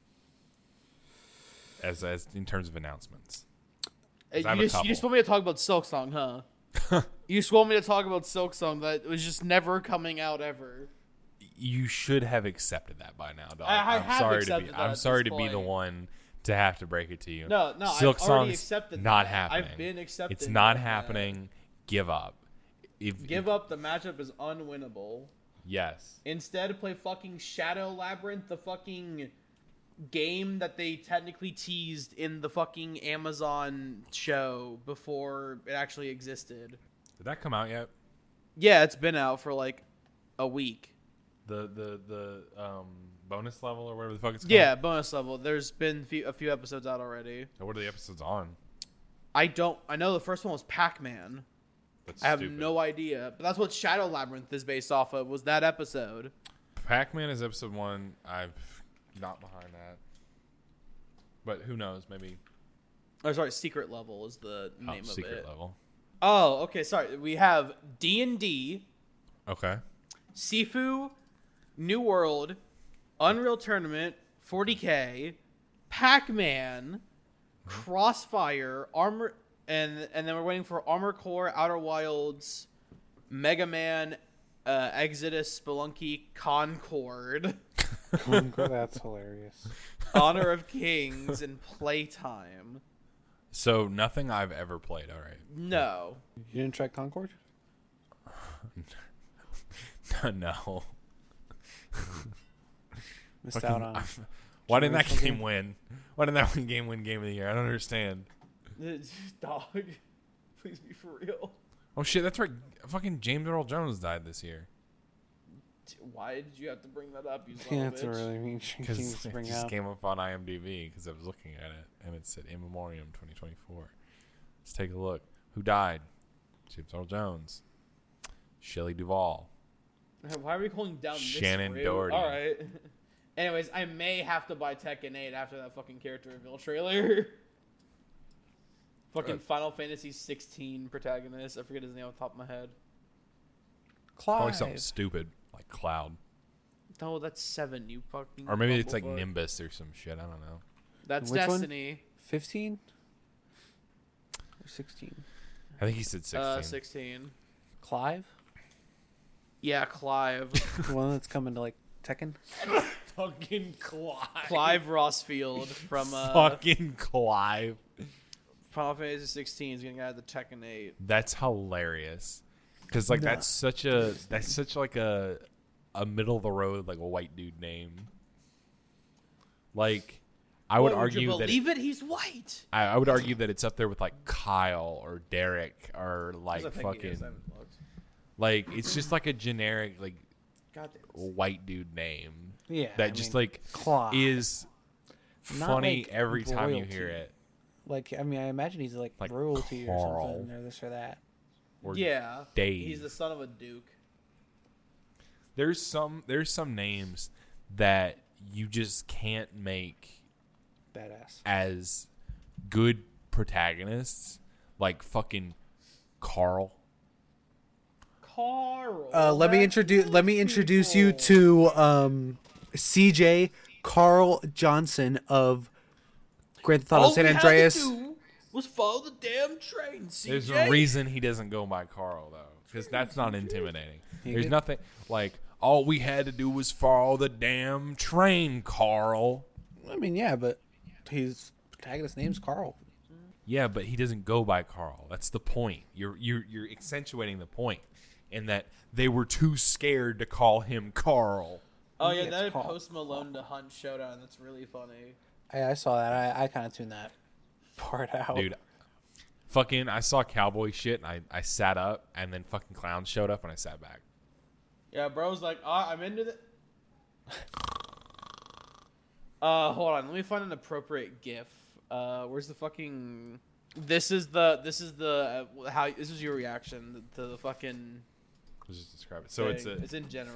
As in terms of announcements. You just want me to talk about Silksong, huh? You just want me to talk about Silksong that was just never coming out ever. You should have accepted that by now, dog. I'm sorry to be the one to have to break it to you. No, Silk I've already Song's accepted not that. happening. I've been accepting. It's not happening. Give up. Give up. The matchup is unwinnable. Yes. Instead, play fucking Shadow Labyrinth, the fucking game that they technically teased in the fucking Amazon show before it actually existed. Did that come out yet? Yeah, it's been out for like a week. The bonus level or whatever the fuck it's called? Yeah, bonus level. There's been a few episodes out already. So what are the episodes on? I know the first one was Pac-Man. That's I have stupid. no idea. But that's what Shadow Labyrinth is based off of, was that episode. Pac-Man is episode 1. I'm not behind that. But who knows? Maybe. Oh, sorry, Secret Level is the name of Secret it. Level. Oh, okay, sorry. We have D&D, Okay. Sifu, New World, Unreal Tournament, 40K, Pac-Man, Crossfire, Armor, and then we're waiting for Armor Core, Outer Wilds, Mega Man, Exodus, Spelunky, Concord, That's hilarious. Honor of Kings, and Playtime. So nothing I've ever played. All right. No. You didn't try Concord? No. Missed out on. Why didn't that Generational game game? win? Why didn't that game win Game of the Year? I don't understand. Dog. Please be for real. Oh shit, that's right. Fucking James Earl Jones died this year. Why did you have to bring that up, you son Yeah, of a that's a bitch? really mean Because thing it to bring just up. came up on IMDb because I was looking at it and it said In Memoriam 2024. Let's take a look. Who died? James Earl Jones. Shelley Duvall. Why are we calling down this Shannon route? Doherty. All right. Anyways, I may have to buy Tekken 8 after that fucking character reveal trailer. Fucking Final Fantasy 16 protagonist. I forget his name off the top of my head. Probably something Clive. stupid like Cloud. No, that's 7, you fucking Or maybe it's like bumblefuck. Nimbus or some shit. I don't know. That's Which one? Destiny. 15 or 16? I think he said 16. 16. Clive? Yeah, Clive. The one that's coming to like Tekken? Fucking Clive. Clive Rossfield from Fucking Clive. Final Fantasy 16 is getting out of the Tekken 8. That's hilarious. Because like No. that's such like a middle of the road like a white dude name. Like I would Boy, argue you that believe it? He's white. I would argue that it's up there with like Kyle or Derek or like I think he fucking is. I haven't looked. like it's just like a generic like God damn it. white dude name Yeah. that just like Clive. is Not funny like every time you royalty. hear it. Like, I mean, I imagine he's like royalty or Carl. something, or this or that. Or Yeah. Dave. He's the son of a duke. There's some names that you just can't make Badass. as good protagonists, like fucking Carl. Carl. Let me introduce you to CJ Carl Johnson of Grand Theft Auto San Andreas. Was follow the damn train, CJ. There's a reason he doesn't go by Carl though, because that's not intimidating. There's nothing like all we had to do was follow the damn train, Carl. I mean, yeah, but his protagonist name's Carl. Yeah, but he doesn't go by Carl. That's the point. You're accentuating the point in that they were too scared to call him Carl. Oh yeah, It's that called Post Malone to Hunt showdown. That's really funny. I saw that. I kind of tuned that part out. Dude, fucking, I saw cowboy shit, and I sat up, and then fucking clowns showed up, and I sat back. Yeah, bro's like, I'm into the. Hold on. Let me find an appropriate GIF. Where's the fucking? This is the how. This is your reaction to the fucking. Let's just describe it. So it's thing. a. It's in general.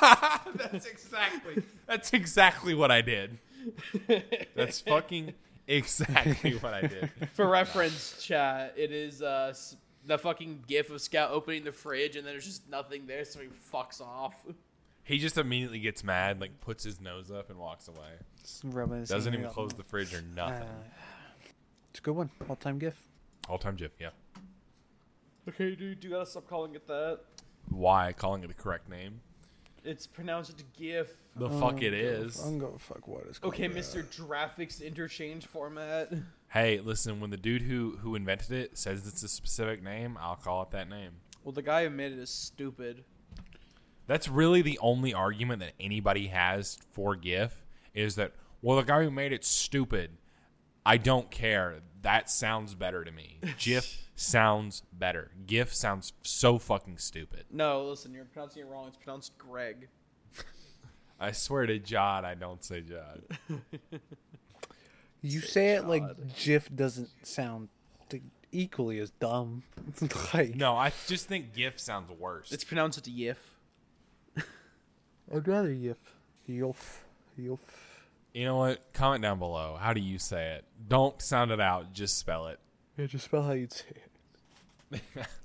That's exactly what I did. That's fucking exactly what I did. For reference, chat, it is the fucking GIF of Scout opening the fridge and then there's just nothing there, so he fucks off. He just immediately gets mad, like puts his nose up and walks away. Doesn't even close the fridge or nothing. It's a good one. All-time GIF. All-time GIF, yeah. Okay, dude, you gotta stop calling it that. Why? Calling it the correct name? It's pronounced GIF. The fuck it is. I'm gonna fuck what is called Okay, that. Mr. Graphics Interchange Format. Hey, listen, when the dude who invented it says it's a specific name, I'll call it that name. Well, the guy who made it is stupid. That's really the only argument that anybody has for GIF is that, well, the guy who made it stupid. I don't care. That sounds better to me. GIF sounds better. GIF sounds so fucking stupid. No, listen, you're pronouncing it wrong. It's pronounced Greg. I swear to Jod, I don't say Jod. You say it like GIF doesn't sound. equally as dumb. Like, No, I just think GIF sounds worse. It's pronounced Yif. I'd rather Yof. You know what? Comment down below. How do you say it? Don't sound it out. Just spell it. Yeah, just spell how you'd say it.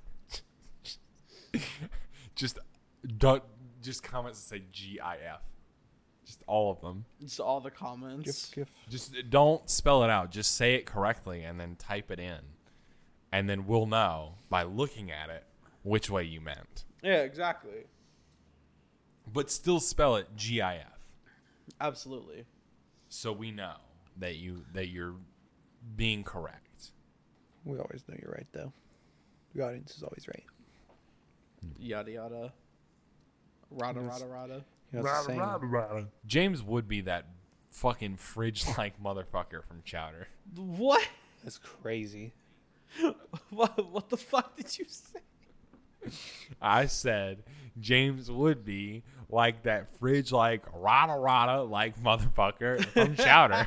Just comments that say GIF. Just all of them. Just all the comments. Gif. Just don't spell it out. Just say it correctly and then type it in. And then we'll know by looking at it which way you meant. Yeah, exactly. But still spell it GIF. Absolutely. So we know that you're being correct. We always know you're right, though. The audience is always right. Yada yada. Rada rada rada. You know what I'm saying? James would be that fucking fridge-like motherfucker from Chowder. What? That's crazy. What the fuck did you say? I said James would be like that fridge-like rada-rada-like motherfucker from Chowder.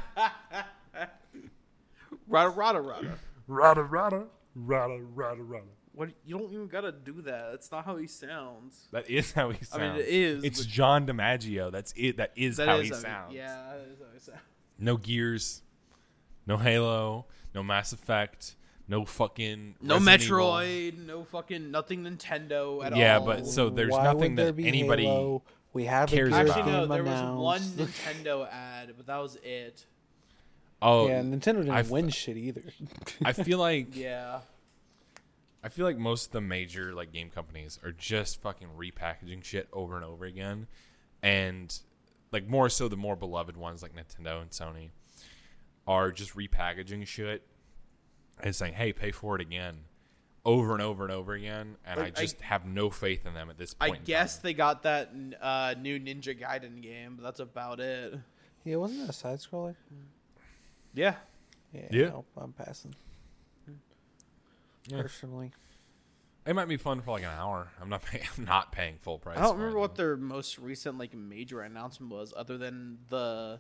Rada rada rada. Rada-rada-rada-rada-rada. What? You don't even gotta do that. That's not how he sounds. That is how he sounds. I mean, it is. It's John DiMaggio. That's it. That is how he sounds. Yeah, that is how he sounds. No Gears, no Halo, no Mass Effect, no fucking No Resident Metroid, Evil. no fucking nothing Nintendo at all. Yeah, but so there's Why nothing would there that be anybody Halo? We have cares a Gears about. actually no. game There was announced. one Nintendo ad, but that was it. Oh, Yeah, Nintendo didn't I win shit either. I feel like Yeah. most of the major like game companies are just fucking repackaging shit over and over again, and like more so the more beloved ones like Nintendo and Sony are just repackaging shit and saying, "Hey, pay for it again," over and over and over again. And Like, I just have no faith in them at this point. I in guess time. they got that new Ninja Gaiden game, but that's about it. Yeah, wasn't that a side scroller? Yeah. Yeah. No, I'm passing. Yeah. Personally, It might be fun for like an hour. I'm not paying full price. I don't for remember it, what though. their most recent like major announcement was, other than the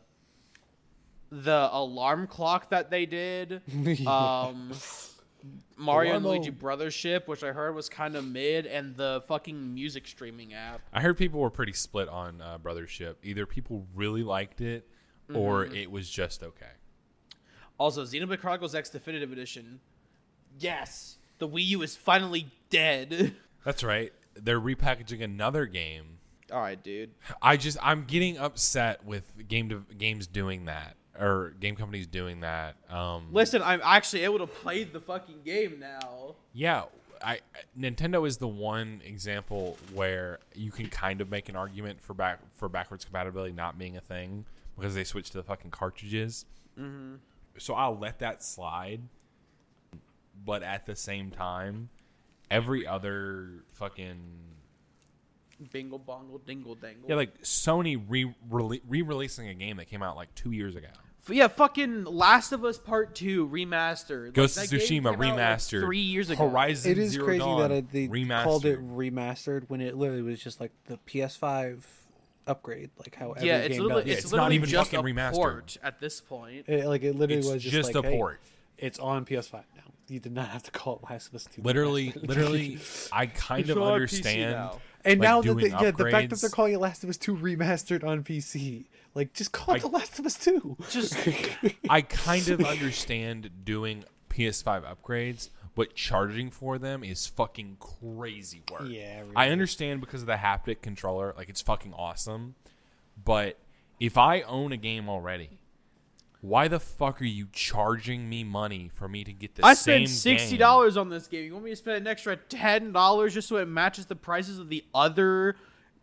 alarm clock that they did. Mario and Alarmo. Luigi Brothership, which I heard was kind of mid, and the fucking music streaming app. I heard people were pretty split on Brothership. Either people really liked it, or it was just okay. Also, Xenoblade Chronicles X Definitive Edition. Yes, the Wii U is finally dead. That's right. They're repackaging another game. All right, dude. I'm getting upset with games doing that, or game companies doing that. Listen, I'm actually able to play the fucking game now. Yeah, Nintendo is the one example where you can kind of make an argument for backwards compatibility not being a thing because they switched to the fucking cartridges. Mm-hmm. So I'll let that slide. But at the same time, every other fucking Bingle bongle dingle dangle. yeah, like Sony re-releasing a game that came out like 2 years ago. Yeah, fucking Last of Us Part 2 remastered. Ghost Like, of that game Tsushima came out, like, remastered. 3 years ago. Horizon it is Zero crazy Dawn that they remastered. called it remastered when it literally was just like the PS5 upgrade, like how every Yeah, it's game literally, does. Yeah, it's it's not literally even just fucking a remastered. port at this point. It literally It's was just like, a port. Hey, it's on PS5 now. You did not have to call it Last of Us 2. Literally, I kind of on PC understand. now. And like, now that doing the fact that upgrades. they're calling it Last of Us 2 remastered on PC, like just call it The Last of Us 2. Just I kind of understand doing PS5 upgrades, but charging for them is fucking crazy work. Yeah, really. I understand because of the haptic controller, like it's fucking awesome. But if I own a game already, why the fuck are you charging me money for me to get the I same spent game? $60 on this game. You want me to spend an extra $10 just so it matches the prices of the other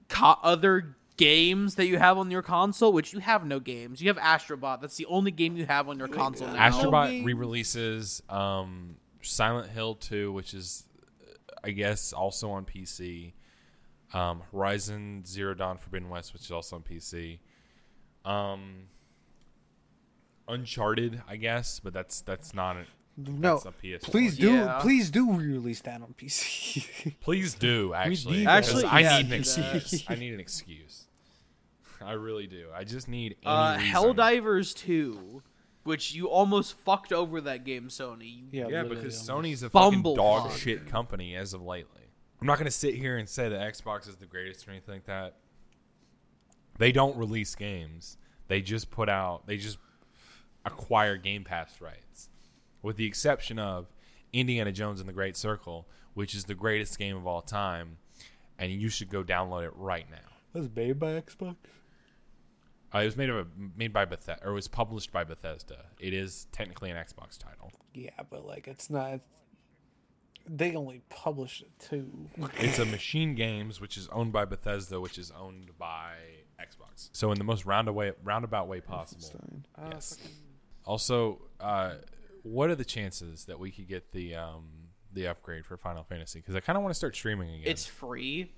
games that you have on your console? Which you have no games. You have Astrobot. That's the only game you have on your console now. Astrobot re-releases Silent Hill 2, which is, I guess, also on PC. Horizon Zero Dawn Forbidden West, which is also on PC. Uncharted, I guess, but that's not a, No, that's a PS4. please do re-release that on PC. Please do, actually. need because Actually, I yeah, need an do excuse. that. I need an excuse. I really do. I just need any reason. Helldivers 2 which you almost fucked over that game, Sony. Yeah, literally because almost. Sony's a fucking Bumblefuck. dog shit company as of lately. I'm not going to sit here and say that Xbox is the greatest or anything like that. They don't release games. They just acquire Game Pass rights. With the exception of Indiana Jones and the Great Circle, which is the greatest game of all time, and you should go download it right now. Was made by Xbox? It was made by Bethesda, or it was published by Bethesda. It is technically an Xbox title. Yeah, but like it's not. They only published it too. It's a Machine Games, which is owned by Bethesda, which is owned by Xbox. So in the most roundabout way possible. Yes. Also, what are the chances that we could get the upgrade for Final Fantasy? Because I kind of want to start streaming again. It's free.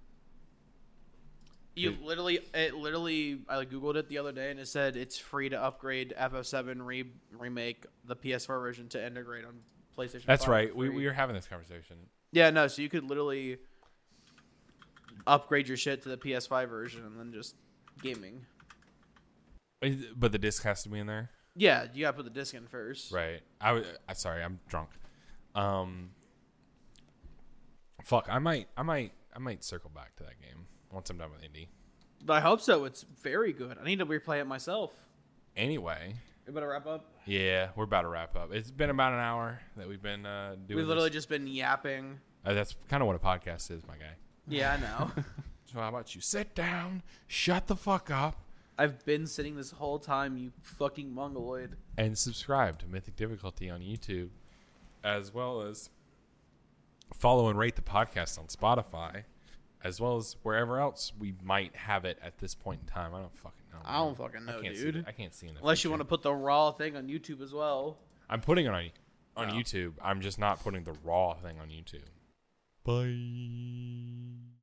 I googled it the other day and it said it's free to upgrade FF7 remake the PS4 version to integrate on PlayStation. That's 5 right. free. We were having this conversation. Yeah, no. So you could literally upgrade your shit to the PS5 version and then just gaming. But the disc has to be in there. Yeah, you gotta put the disc in first. Right. Sorry, I'm drunk. Fuck. I might circle back to that game once I'm done with Indy. I hope so. It's very good. I need to replay it myself. Anyway. We better wrap up. Yeah, we're about to wrap up. It's been about an hour that we've been doing. We've literally just been yapping. That's kind of what a podcast is, my guy. Yeah, I know. So how about you sit down, shut the fuck up, I've been sitting this whole time, you fucking mongoloid. and subscribe to Mythic Difficulty on YouTube, as well as follow and rate the podcast on Spotify, as well as wherever else we might have it at this point in time. I don't fucking know. I don't fucking know, dude. I can't see in the Unless you future. want to put the raw thing on YouTube as well. I'm putting it on No. YouTube. I'm just not putting the raw thing on YouTube. Bye.